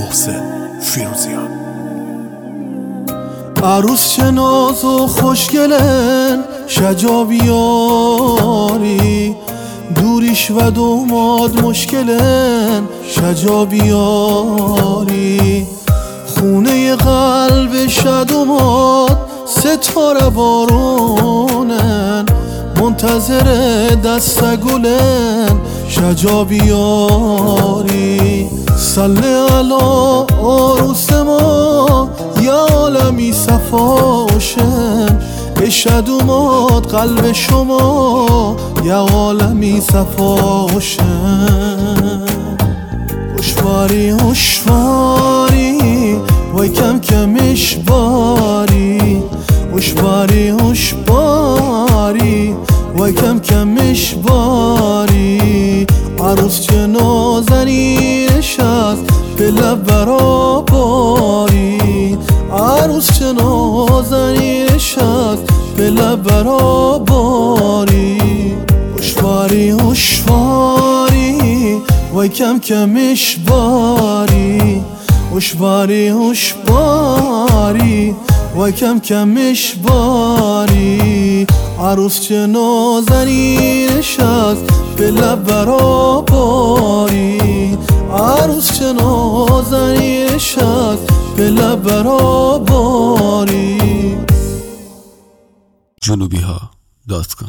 محسن فیروزیان. عروس چه ناز و خوشگلن شجابیاری، دوریش و دوماد مشکلن شجابیاری. خونه قلب شدوماد ستاره بارونن، منتظر دست گلن شجابیاری. صلی علی عروس ما یا عالمی صفاشن، شدوماد قلب شما یا عالمی صفاشن. هوشواری هوشواری وای کم کمش باری، هوشواری هوشواری وای کم کمش باری. عروس چه نازنینش است به لب براباری، عروس چه نازنینش است به لب براباری. هوشواری هوشواری وای کم کمش باری، هوشواری هوشواری وای کم کمش باری. عروس چه نازنینش است به لب براباری، عروس چه نازنینش است به لب براباری. جنوبیها.com